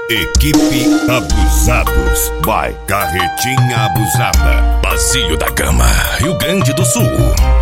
Equipe Abusados by Carretinha Abusada, Bacio da Gama, Rio Grande do Sul.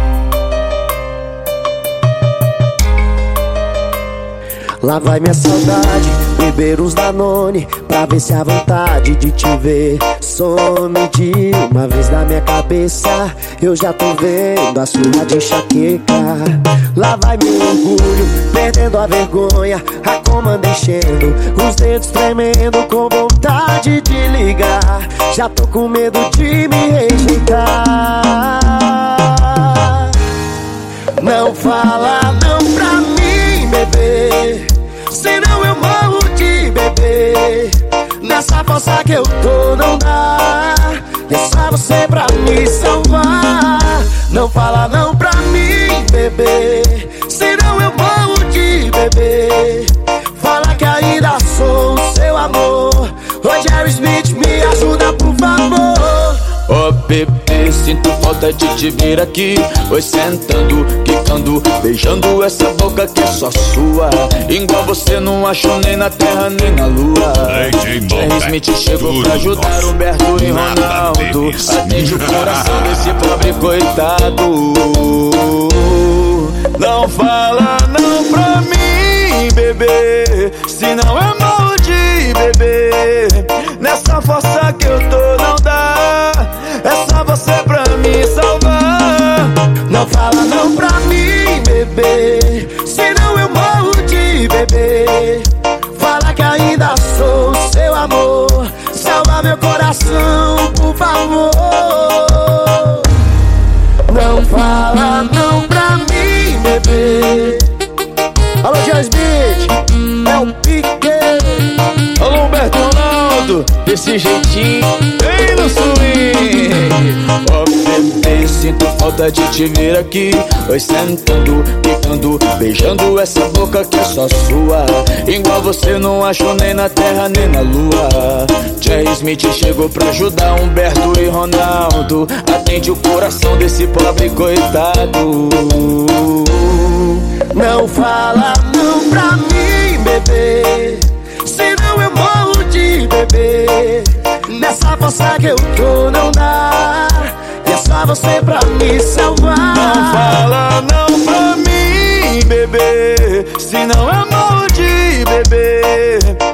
Lá vai minha saudade, beber uns Danone, pra ver se a vontade de te ver some de uma vez na minha cabeça. Eu já tô vendo a sua de enxaqueca. Lá vai meu orgulho, perdendo a vergonha, a comanda enchendo, os dedos tremendo com vontade de ligar. Já tô com medo de me rejeitar. Não fala não pra mim, bebê, senão eu morro de beber. Nessa força que eu tô não dá, é só você pra me salvar. Não fala não pra mim, bebê, senão eu morro de beber. Fala que ainda sou o seu amor. Ô Jerry Smith, me ajuda por favor. Ô bebê, sinto falta de te ver aqui. Oi, sentando, quicando, beijando essa boca que é só sua. Igual você não achou nem na terra nem na lua. Jerry Smith chegou pra ajudar Humberto e Ronaldo. Atende o coração desse pobre coitado. Não fala não pra mim, bebê, senão eu morro de beber. Nessa força que eu tô não dá, é só você pra me salvar. Não fala não pra mim, bebê, senão eu morro de beber. Fala que ainda sou o seu amor. Salva meu coração, por favor. Não fala não pra mim, bebê. Alô, Jerry Smith, é o Pique. Alô, Humberto e Ronaldo, desse jeitinho, bem no swing. Ó bebê, sinto falta de te ver aqui. Oi, sentando, quicando, beijando essa boca que é só sua. Igual você não achou nem na terra nem na lua. Jerry Smith chegou pra ajudar Humberto e Ronaldo. Atende o coração desse pobre coitado. Não fala não pra mim, bebê, senão eu morro de beber. Nessa força que eu tô não dá, é só você pra me salvar. Não fala não pra mim, bebê, senão eu morro de beber.